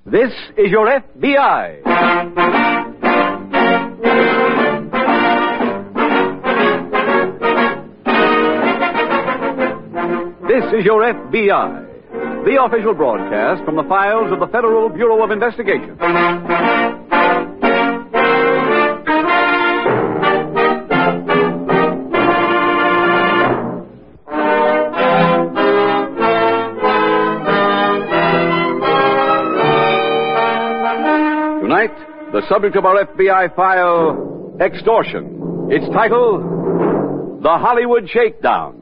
This is your FBI. This is your FBI, the official broadcast from the files of the Federal Bureau of Investigation. Tonight, the subject of our FBI file, extortion. Its title, The Hollywood Shakedown.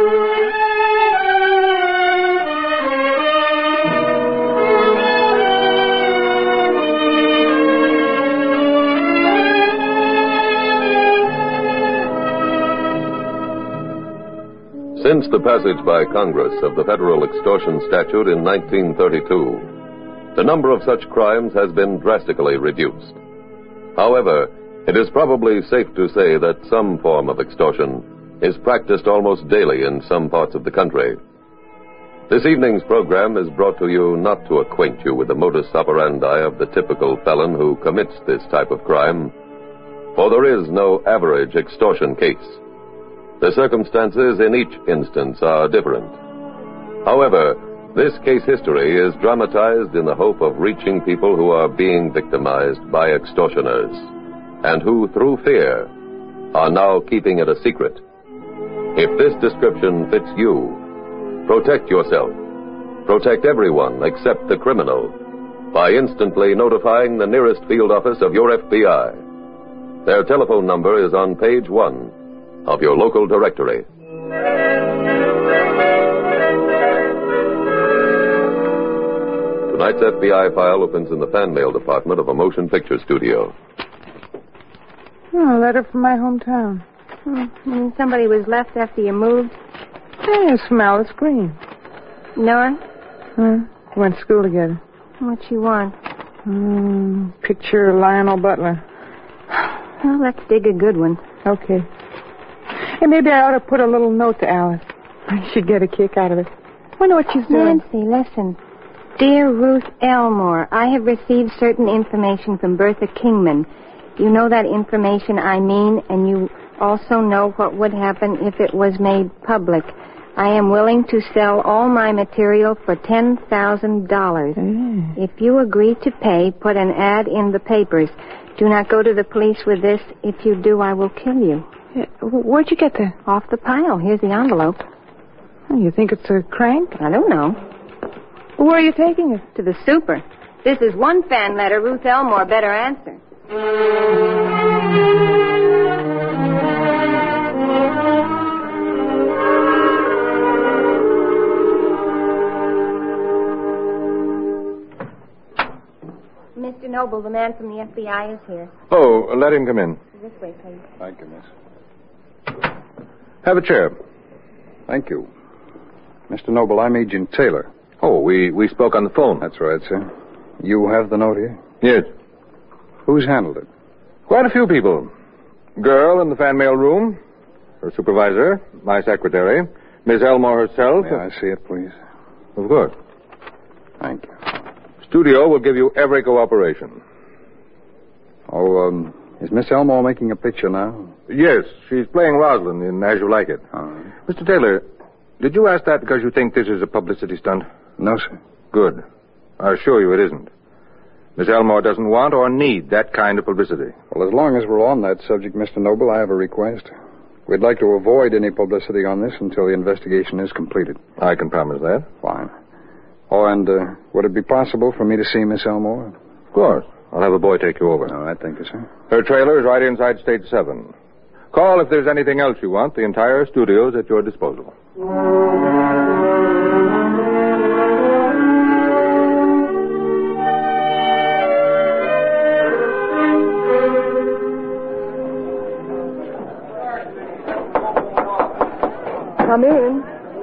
Since the passage by Congress of the federal extortion statute in 1932, the number of such crimes has been drastically reduced. However, it is probably safe to say that some form of extortion is practiced almost daily in some parts of the country. This evening's program is brought to you not to acquaint you with the modus operandi of the typical felon who commits this type of crime, for there is no average extortion case. The circumstances in each instance are different. However, this case history is dramatized in the hope of reaching people who are being victimized by extortioners, and who, through fear, are now keeping it a secret. If this description fits you, protect yourself. Protect everyone except the criminal by instantly notifying the nearest field office of your FBI. Their telephone number is on page 1 of your local directory. Tonight's FBI file opens in the fan mail department of a motion picture studio. Oh, a letter from my hometown. Somebody was left after you moved? Hey, smell, it's green. Nora? Went to school together. What you want? Picture Lionel Butler. Well, let's dig a good one. Okay. Hey, maybe I ought to put a little note to Alice. She'd get a kick out of it. Wonder what she's doing. Nancy, listen. Dear Ruth Elmore, I have received certain information from Bertha Kingman. You know that information I mean, and you also know what would happen if it was made public. I am willing to sell all my material for $10,000. If you agree to pay, put an ad in the papers. Do not go to the police with this. If you do, I will kill you. Yeah, where'd you get that? Off the pile. Here's the envelope. Oh, you think it's a crank? I don't know. Where are you taking it? To the super. This is one fan letter Ruth Elmore better answer. Mr. Noble, the man from the FBI is here. Oh, let him come in. This way, please. Thank you, miss. Have a chair. Thank you. Mr. Noble, I'm Agent Taylor. Oh, we spoke on the phone. That's right, sir. You have the note here? Yes. Who's handled it? Quite a few people. Girl in the fan mail room, her supervisor, my secretary, Miss Elmore herself. May I see it, please? Of course. Thank you. Studio will give you every cooperation. Oh, is Miss Elmore making a picture now? Yes, she's playing Rosalind in As You Like It. Mr. Taylor, did you ask that because you think this is a publicity stunt? No, sir. Good. I assure you it isn't. Miss Elmore doesn't want or need that kind of publicity. Well, as long as we're on that subject, Mr. Noble, I have a request. We'd like to avoid any publicity on this until the investigation is completed. I can promise that. Fine. Oh, and would it be possible for me to see Miss Elmore? Of course. I'll have a boy take you over. All right, thank you, sir. Her trailer is right inside Stage 7. Call if there's anything else you want. The entire studio is at your disposal. Come in.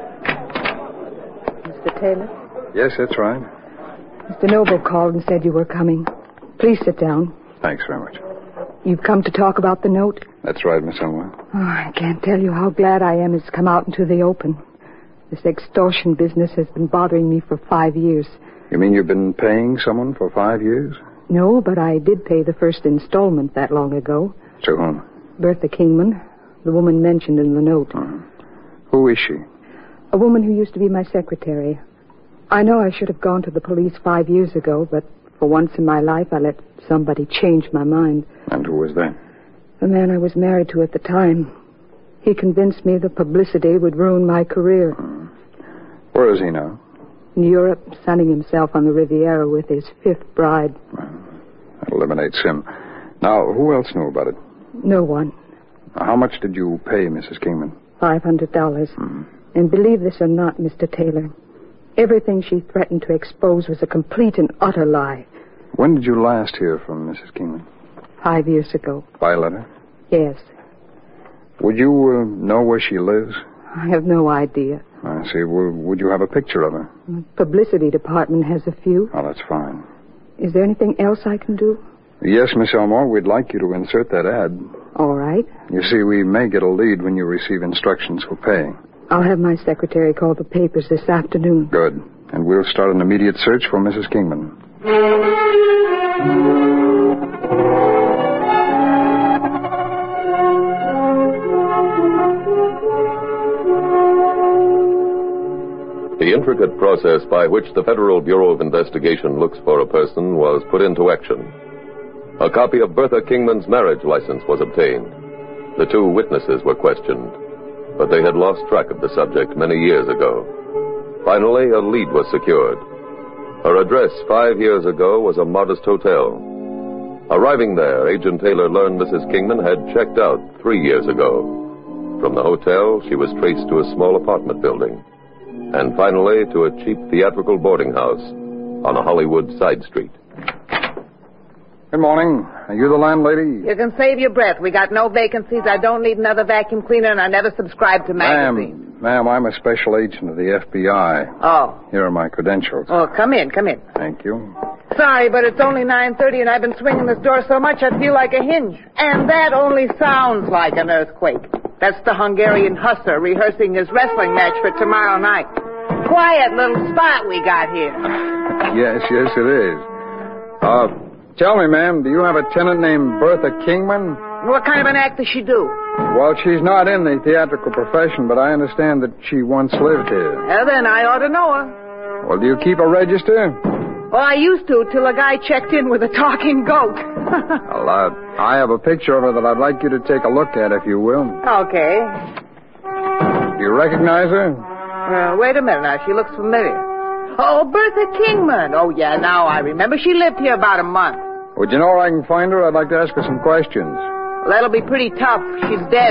Mr. Taylor? Yes, that's right. Mr. Noble called and said you were coming. Please sit down. Thanks very much. You've come to talk about the note? That's right, Miss Elmore. Oh, I can't tell you how glad I am it's come out into the open. This extortion business has been bothering me for 5 years. You mean you've been paying someone for 5 years? No, but I did pay the first installment that long ago. To whom? Bertha Kingman, the woman mentioned in the note. Who is she? A woman who used to be my secretary. I know I should have gone to the police 5 years ago, but for once in my life I let somebody change my mind. And who was that? The man I was married to at the time. He convinced me the publicity would ruin my career. Where is he now? In Europe, sunning himself on the Riviera with his 5th bride. That eliminates him. Now, who else knew about it? No one. How much did you pay Mrs. Kingman? $500. And believe this or not, Mr. Taylor, everything she threatened to expose was a complete and utter lie. When did you last hear from Mrs. Kingman? 5 years ago. By letter? Yes. Would you know where she lives? I have no idea. I see. Would you have a picture of her? The publicity department has a few. Oh, that's fine. Is there anything else I can do? Yes, Miss Elmore, we'd like you to insert that ad. All right. You see, we may get a lead when you receive instructions for paying. I'll have my secretary call the papers this afternoon. Good. And we'll start an immediate search for Mrs. Kingman. The intricate process by which the Federal Bureau of Investigation looks for a person was put into action. A copy of Bertha Kingman's marriage license was obtained. The 2 witnesses were questioned, but they had lost track of the subject many years ago. Finally, a lead was secured. Her address 5 years ago was a modest hotel. Arriving there, Agent Taylor learned Mrs. Kingman had checked out 3 years ago. From the hotel, she was traced to a small apartment building, and finally to a cheap theatrical boarding house on a Hollywood side street. Good morning. Are you the landlady? You can save your breath. We got no vacancies. I don't need another vacuum cleaner, and I never subscribe to magazines. Ma'am, I'm a special agent of the FBI. Oh. Here are my credentials. Oh, come in. Thank you. Sorry, but it's only 9:30, and I've been swinging this door so much I feel like a hinge. And that only sounds like an earthquake. That's the Hungarian hussar rehearsing his wrestling match for tomorrow night. Quiet little spot we got here. Yes, it is. Tell me, ma'am, do you have a tenant named Bertha Kingman? What kind of an act does she do? Well, she's not in the theatrical profession, but I understand that she once lived here. Well, then I ought to know her. Well, do you keep a register? Well, I used to, till a guy checked in with a talking goat. Well, I have a picture of her that I'd like you to take a look at, if you will. Okay. Do you recognize her? Wait a minute now. She looks familiar. Oh, Bertha Kingman. Oh, yeah, now I remember. She lived here about a month. Would you know where I can find her? I'd like to ask her some questions. Well, that'll be pretty tough. She's dead.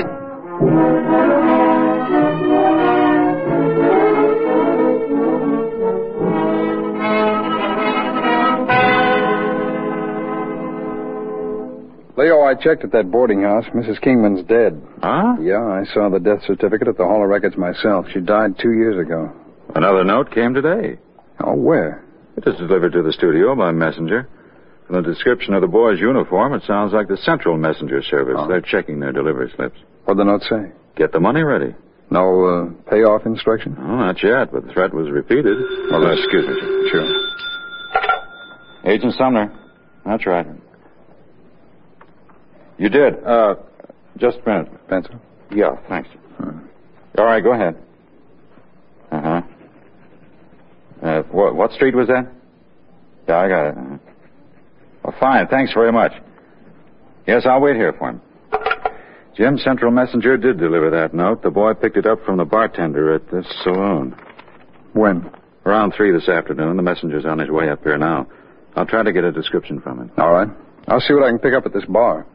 Leo, I checked at that boarding house. Mrs. Kingman's dead. Huh? Yeah, I saw the death certificate at the Hall of Records myself. She died 2 years ago. Another note came today. Oh, where? It was delivered to the studio by messenger. From the description of the boy's uniform, it sounds like the Central Messenger Service. Oh. They're checking their delivery slips. What'd the note say? Get the money ready. No payoff instruction? Oh, not yet, but the threat was repeated. Well, excuse me. Sure. Agent Sumner. That's right. You did. Just a minute. Pencil? Yeah, thanks. All right, go ahead. Uh-huh. What street was that? Yeah, I got it. Well, fine. Thanks very much. Yes, I'll wait here for him. Jim, Central Messenger did deliver that note. The boy picked it up from the bartender at this saloon. When? Around 3 this afternoon. The messenger's on his way up here now. I'll try to get a description from him. All right. I'll see what I can pick up at this bar.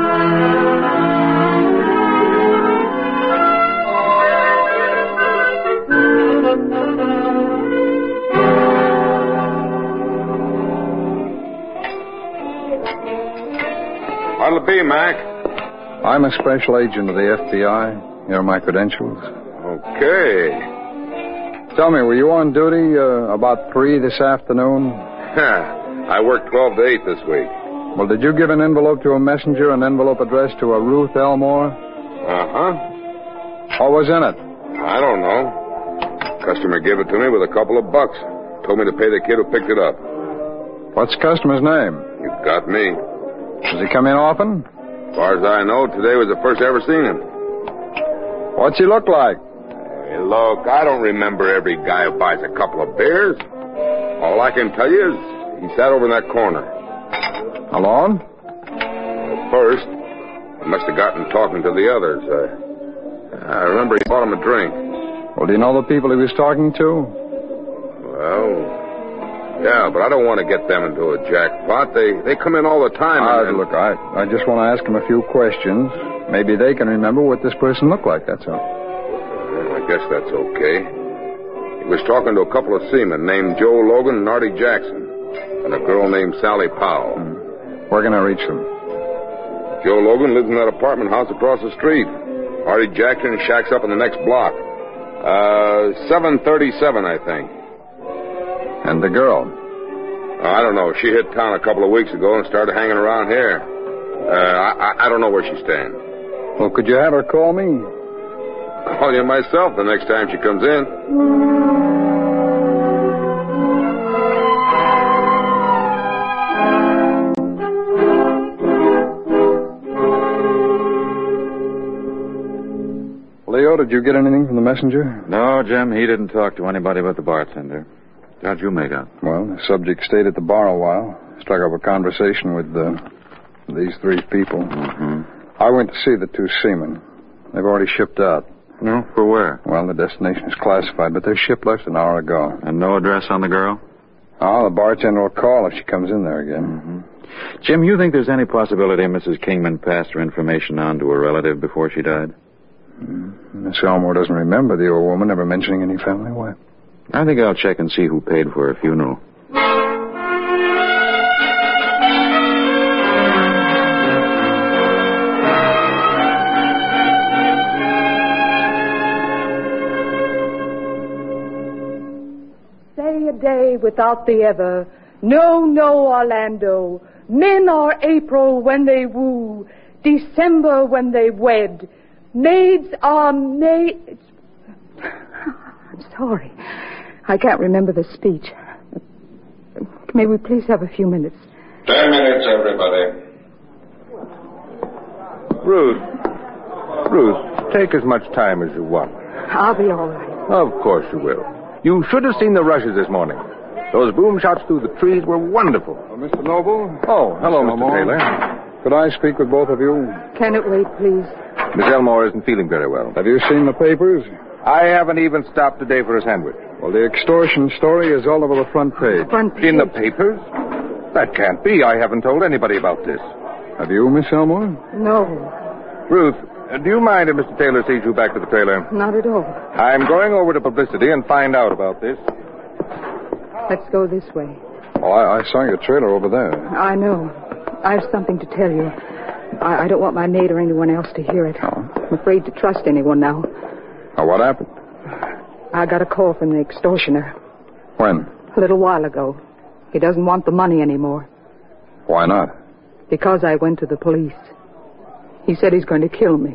What'll it be, Mac? I'm a special agent of the FBI. Here are my credentials. Okay. Tell me, were you on duty about 3 this afternoon? I worked 12 to 8 this week. Well, did you give an envelope to a messenger, an envelope addressed to a Ruth Elmore? Uh-huh. What was in it? I don't know. Customer gave it to me with a couple of bucks. Told me to pay the kid who picked it up. What's the customer's name? You got me. Does he come in often? As far as I know, today was the first I ever seen him. What's he look like? Hey, look, I don't remember every guy who buys a couple of beers. All I can tell you is he sat over in that corner. Alone? First, I must have gotten talking to the others. I remember he bought him a drink. Well, do you know the people he was talking to? Well, yeah, but I don't want to get them into a jackpot. They come in all the time. Look, I just want to ask him a few questions. Maybe they can remember what this person looked like, that's all. Well, I guess that's okay. He was talking to a couple of seamen named Joe Logan and Artie Jackson, and a girl named Sally Powell. Where can I reach them? Joe Logan lives in that apartment house across the street. Artie Jackson shacks up in the next block. 737, I think. And the girl? I don't know. She hit town a couple of weeks ago and started hanging around here. I don't know where she's staying. Well, could you have her call me? Call you myself the next time she comes in. Leo, did you get anything from the messenger? No, Jim, he didn't talk to anybody but the bartender. How'd you make out? Well, the subject stayed at the bar a while. Struck up a conversation with these three people. I went to see the two seamen. They've already shipped out. No? For where? Well, the destination is classified, but their ship left an hour ago. And no address on the girl? Oh, the bartender will call if she comes in there again. Jim, you think there's any possibility Mrs. Kingman passed her information on to a relative before she died? Miss Elmore doesn't remember the old woman ever mentioning any family. Why? I think I'll check and see who paid for her funeral. Say a day without the ever. No, no, Orlando. Men are April when they woo. December when they wed. Maids are maids. I'm sorry. I can't remember the speech. May we please have a few minutes? 10 minutes, everybody. Ruth, take as much time as you want. I'll be all right. Of course you will. You should have seen the rushes this morning. Those boom shots through the trees were wonderful. Mr. Noble? Oh, hello, Mr. Elmore. Taylor. Could I speak with both of you? Can it wait, please? Miss Elmore isn't feeling very well. Have you seen the papers? I haven't even stopped today for a sandwich. Well, the extortion story is all over the front page. Front page? In the papers? That can't be. I haven't told anybody about this. Have you, Miss Elmore? No, Ruth, do you mind if Mr. Taylor sees you back to the trailer? not at all. I'm going over to publicity and find out about this. Let's go this way. Oh, I saw your trailer over there. I know. I have something to tell you. I don't want my maid or anyone else to hear it. Oh. I'm afraid to trust anyone now. Oh, what happened? I got a call from the extortioner When? a little while ago. He doesn't want the money anymore. Why not? Because I went to the police. He said he's going to kill me.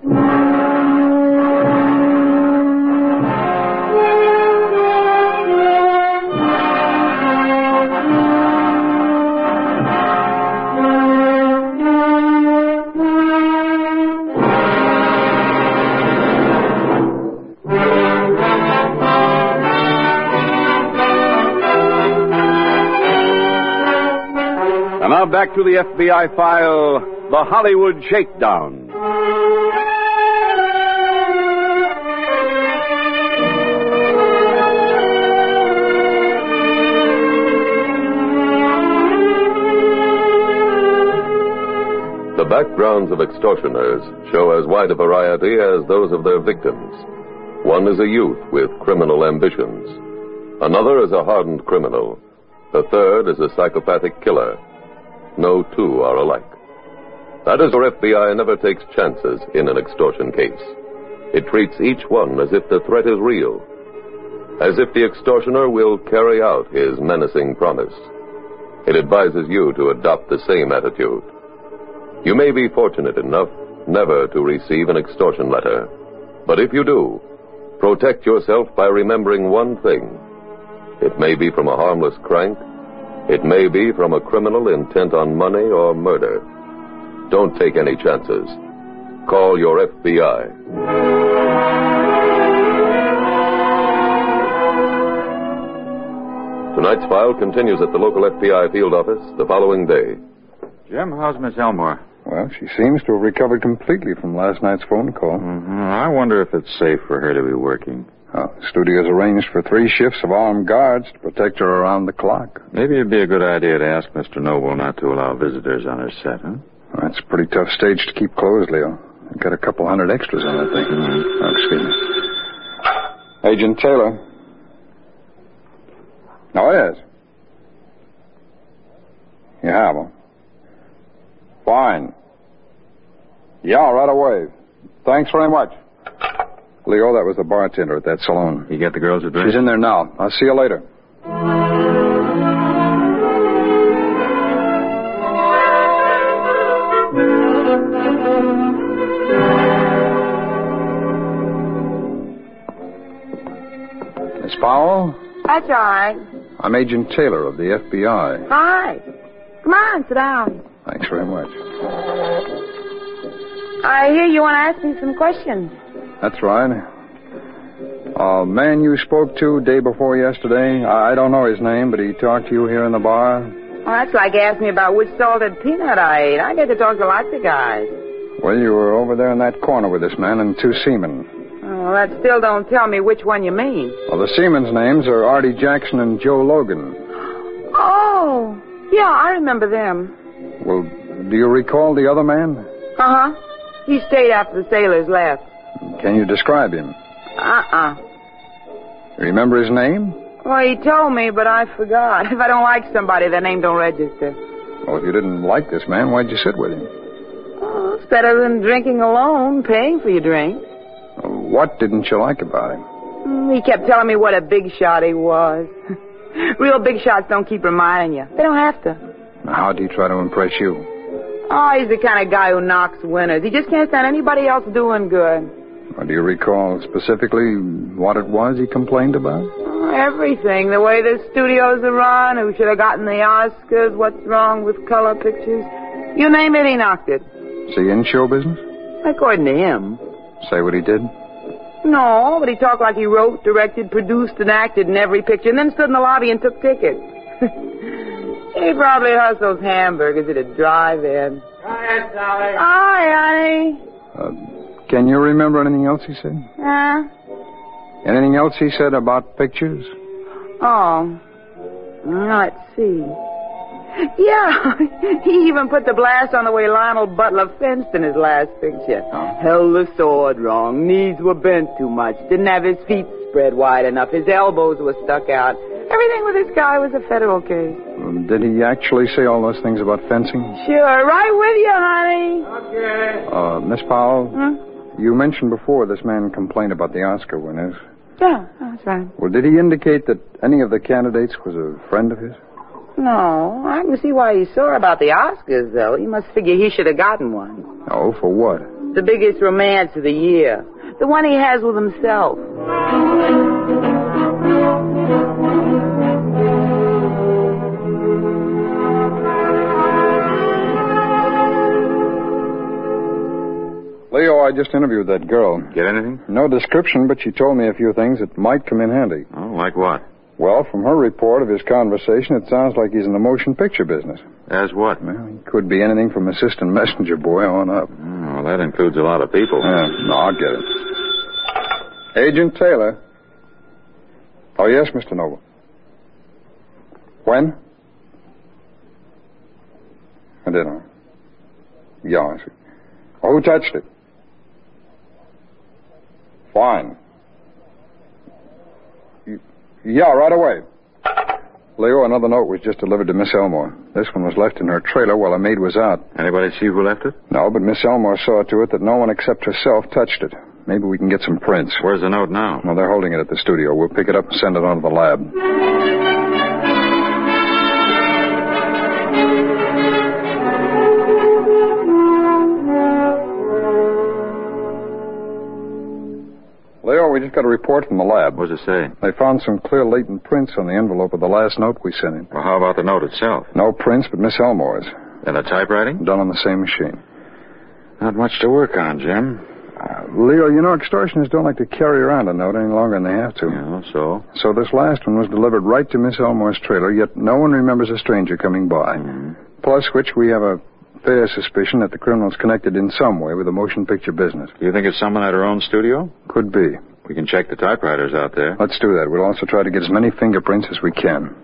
And now back to the FBI file, The Hollywood Shakedown. The backgrounds of extortioners show as wide a variety as those of their victims. One is a youth with criminal ambitions. Another is a hardened criminal. The third is a psychopathic killer. No two are alike. That is why FBI never takes chances in an extortion case. It treats each one as if the threat is real, as if the extortioner will carry out his menacing promise. It advises you to adopt the same attitude. You may be fortunate enough never to receive an extortion letter, but if you do, protect yourself by remembering one thing. It may be from a harmless crank. It may be from a criminal intent on money or murder. Don't take any chances. Call your FBI. Tonight's file continues at the local FBI field office the following day. Jim, how's Miss Elmore? Well, she seems to have recovered completely from last night's phone call. I wonder if it's safe for her to be working. The studio's arranged for 3 shifts of armed guards to protect her around the clock. Maybe it'd be a good idea to ask Mr. Noble not to allow visitors on her set, huh? Well, that's a pretty tough stage to keep closed, Leo. They've got a couple hundred extras on that thing. Oh, excuse me. Agent Taylor. Oh, yes. You have them. Fine. Yeah, right away. Thanks very much. Leo, that was the bartender at that saloon. You get the girl's address? She's in there now. I'll see you later. Miss Powell? That's all right. I'm Agent Taylor of the FBI. Hi. Come on, sit down. Thanks very much. I hear you want to ask me some questions. That's right. Man you spoke to day before yesterday, I don't know his name, but he talked to you here in the bar. Well, that's like asking me about which salted peanut I ate. I get to talk to lots of guys. Well, you were over there in that corner with this man and 2 seamen. Oh, that still don't tell me which one you mean. Well, the seamen's names are Artie Jackson and Joe Logan. Oh, yeah, I remember them. Well, do you recall the other man? Uh-huh. He stayed after the sailors left. Can you describe him? Remember his name? Well, he told me, but I forgot. If I don't like somebody, their name don't register. Well, if you didn't like this man, why'd you sit with him? Oh, it's better than drinking alone, paying for your drink. What didn't you like about him? He kept telling me what a big shot he was. Real big shots don't keep reminding you. They don't have to. How do you try to impress you? Oh, he's the kind of guy who knocks winners. He just can't stand anybody else doing good. Well, do you recall specifically what it was he complained about? Oh, everything. The way the studios are run, who should have gotten the Oscars, what's wrong with color pictures. You name it, he knocked it. Is he in show business? According to him. Say what he did? No, but he talked like he wrote, directed, produced, and acted in every picture, and then stood in the lobby and took tickets. He probably hustles hamburgers at a drive-in. Hi, Sally. Hi, honey. Can you remember anything else he said? Anything else he said about pictures? Oh. Let's see. Yeah, he even put the blast on the way Lionel Butler fenced in his last picture. Held the sword wrong. Knees were bent too much. Didn't have his feet spread wide enough. His elbows were stuck out. Everything with this guy was a federal case. Did he actually say all those things about fencing? Sure, right with you, honey. Okay. Miss Powell, you mentioned before this man complained about the Oscar winners. Yeah, that's right. Well, did he indicate that any of the candidates was a friend of his? No, I can see why he's sore about the Oscars, though. He must figure he should have gotten one. Oh, for what? The biggest romance of the year. The one he has with himself. Leo, I just interviewed that girl. Get anything? No description, but she told me a few things that might come in handy. Oh, like what? Well, from her report of his conversation, it sounds like he's in the motion picture business. As what? Well, he could be anything from assistant messenger boy on up. Oh, that includes a lot of people. No, I'll get it. Agent Taylor. Oh, yes, Mr. Noble. When? I didn't. Yeah, I see. Oh, who touched it? Fine. Yeah, right away. Leo, another note was just delivered to Miss Elmore. This one was left in her trailer while a maid was out. Anybody see who left it? No, but Miss Elmore saw to it that no one except herself touched it. Maybe we can get some prints. Where's the note now? Well, they're holding it at the studio. We'll pick it up and send it on to the lab. Leo, Leo, we just got a report from the lab. What does it say? They found some clear latent prints on the envelope of the last note we sent him. Well, how about the note itself? No prints, but Miss Elmore's. And the typewriting? Done on the same machine. Not much to work on, Jim. Leo, you know, extortioners don't like to carry around a note any longer than they have to. Yeah, so? So this last one was delivered right to Miss Elmore's trailer, yet no one remembers a stranger coming by. Mm-hmm. Plus which we have a fair suspicion that the criminal's connected in some way with the motion picture business. Do you think it's someone at her own studio? Could be. We can check the typewriters out there. Let's do that. We'll also try to get as many fingerprints as we can.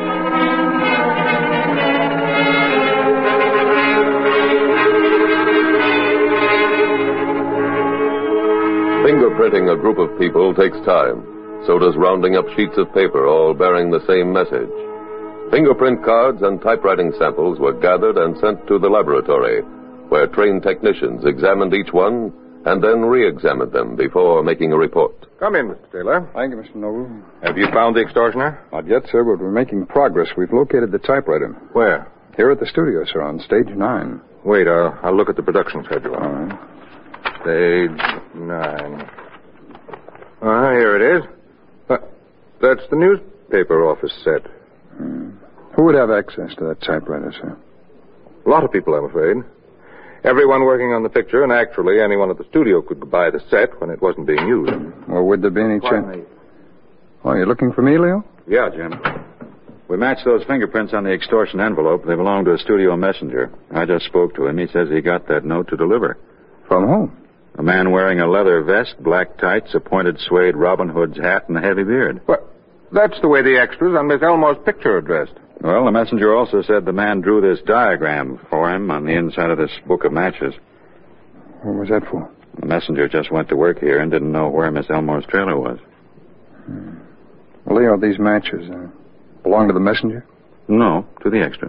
Fingerprinting a group of people takes time. So does rounding up sheets of paper, all bearing the same message. Fingerprint cards and typewriting samples were gathered and sent to the laboratory, where trained technicians examined each one and then re-examined them before making a report. Come in, Mr. Taylor. Thank you, Mr. Noble. Have you found the extortioner? Not yet, sir, but we're making progress. We've located the typewriter. Where? Here at the studio, sir, on stage 9. Wait, I'll look at the production schedule. All right. Stage 9. Here it is. That's the newspaper office set. Who would have access to that typewriter, sir? A lot of people, I'm afraid. Everyone working on the picture, and actually anyone at the studio could buy the set when it wasn't being used. Well, would there be any chance? Oh, you're looking for me, Leo? Yeah, Jim. We matched those fingerprints on the extortion envelope. They belong to a studio messenger. I just spoke to him. He says he got that note to deliver. From whom? A man wearing a leather vest, black tights, a pointed suede Robin Hood's hat, and a heavy beard. Well, that's the way the extras on Miss Elmore's picture are dressed. Well, the messenger also said the man drew this diagram for him on the inside of this book of matches. What was that for? The messenger just went to work here and didn't know where Miss Elmore's trailer was. Well, Leo, these matches belong to the messenger? No, to the extra.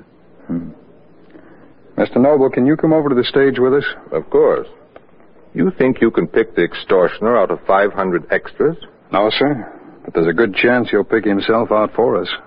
Mr. Noble, can you come over to the stage with us? Of course. You think you can pick the extortioner out of 500 extras? No, sir. But there's a good chance he'll pick himself out for us.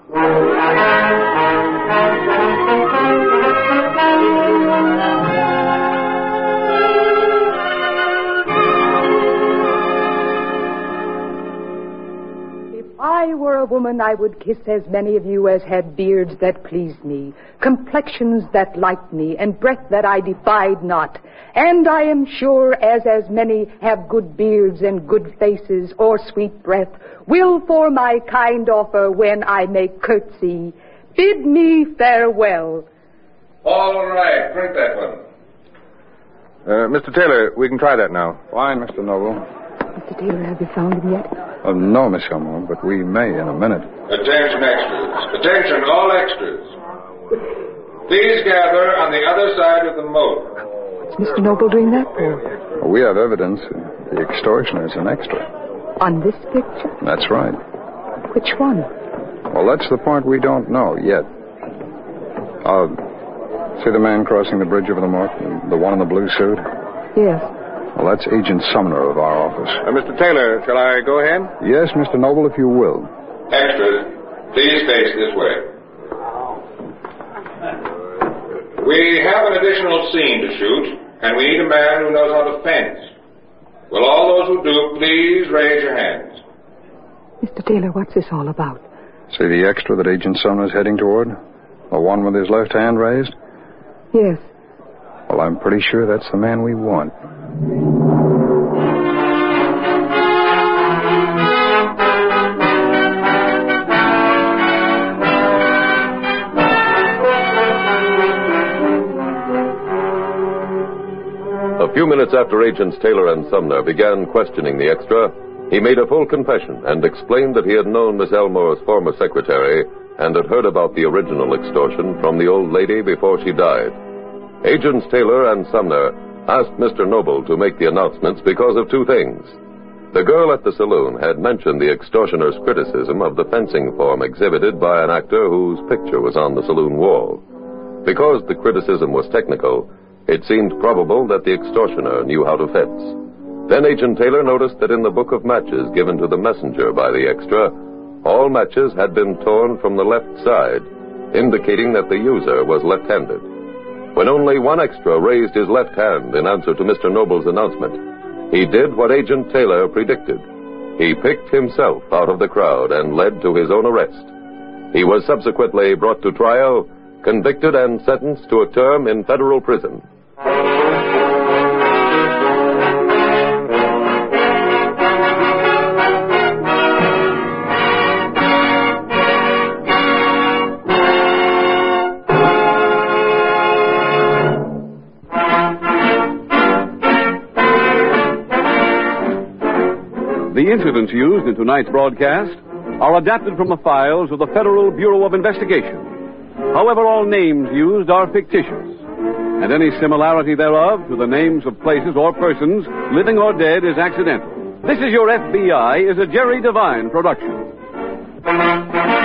If I were a woman, I would kiss as many of you as had beards that pleased me, complexions that liked me, and breath that I defied not. And I am sure as many have good beards and good faces or sweet breath, will for my kind offer when I make curtsy, bid me farewell. All right, print that one. Mr. Taylor, we can try that now. Fine, Mr. Noble. Mr. Taylor, have you found him yet? No, Miss Elmore, but we may in a minute. Attention, extras. Attention, all extras. Please gather on the other side of the moat. What's Mr. Noble doing that for? We have evidence the extortioner is an extra. On this picture? That's right. Which one? Well, that's the part we don't know yet. See the man crossing the bridge over the moat? The one in the blue suit? Yes. Well, that's Agent Sumner of our office. Mr. Taylor, shall I go ahead? Yes, Mr. Noble, if you will. Extras, please face this way. We have an additional scene to shoot, and we need a man who knows how to fence. Will all those who do please raise your hands? Mr. Taylor, what's this all about? See the extra that Agent Sumner's heading toward? The one with his left hand raised? Yes. Well, I'm pretty sure that's the man we want. A few minutes after Agents Taylor and Sumner began questioning the extra, he made a full confession and explained that he had known Miss Elmore's former secretary and had heard about the original extortion from the old lady before she died. Agents Taylor and Sumner asked Mr. Noble to make the announcements because of two things. The girl at the saloon had mentioned the extortioner's criticism of the fencing form exhibited by an actor whose picture was on the saloon wall. Because the criticism was technical, it seemed probable that the extortioner knew how to fence. Then Agent Taylor noticed that in the book of matches given to the messenger by the extra, all matches had been torn from the left side, indicating that the user was left-handed. When only one extra raised his left hand in answer to Mr. Noble's announcement, he did what Agent Taylor predicted. he picked himself out of the crowd and led to his own arrest. He was subsequently brought to trial, convicted, and sentenced to a term in federal prison. The incidents used in tonight's broadcast are adapted from the files of the Federal Bureau of Investigation. However, all names used are fictitious, and any similarity thereof to the names of places or persons, living or dead, is accidental. This Is Your FBI is a Jerry Devine production.